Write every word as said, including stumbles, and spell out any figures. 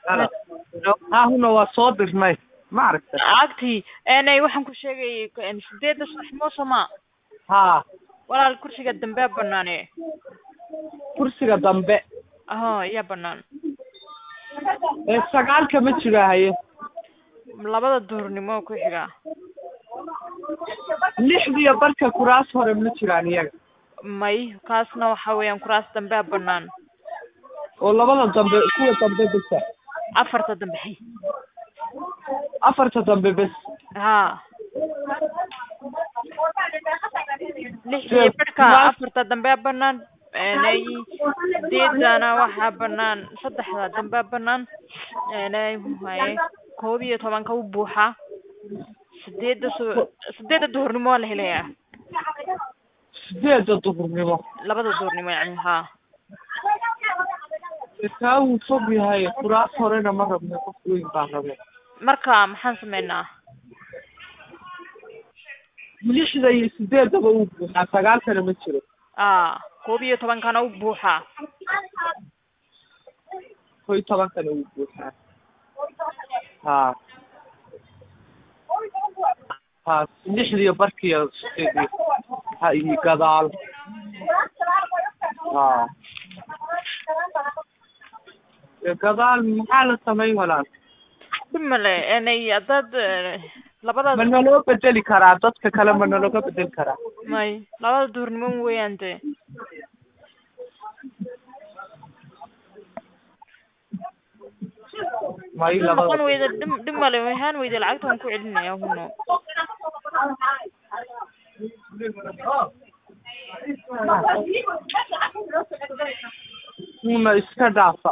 Ala. Ha huna waa soo dirnay. Ma aragtay. Agti aanay waxaan ku sheegay in sideed saxmo sama. Ha. Walaal kursiga dambe banaane. Kursiga dambe. Aha, ya banaan. Ee sagaalka ma jiraayo. Labada duurnimo ku xiga. lixdiya barka kuraas hore ma jiraan iyaga. May kaasna waxa weeyaan kuraas dambe banaan. oo labada dambe kuwa dambe bes afarta dambe hay afarta dambe bes ha lixdiya barka afarta dambe banaan aanay deedana waxa banaan saddexda dambe banaan aanay hay koob iyo toban ka u buuxa sideed sideed duurnimo la helayaa sideed duurnimo labada duurnimo yani ha Isaawu fog yahay kuraas horena ma rabno qof weyn baan rabay marka maxaan sameynaa lixda iyo sideedaba uu buuxaa sagaalkana ma jiro ah koob iyo toban kana u buuxa koob iyo toban kana uu buuxaa ha ha lixda barkiyo sideed ha ii gadaal ha gadaal maxaa la sameyn walaa dimale aanay dad labada ma loo bedeli karaa dadka kale ma loo ka bedeli karaa may labada duurnimo weeyante may labada qon weeyda dim dimale waxaan weeyda lacagtan ku celinaya huno una iska dhaafa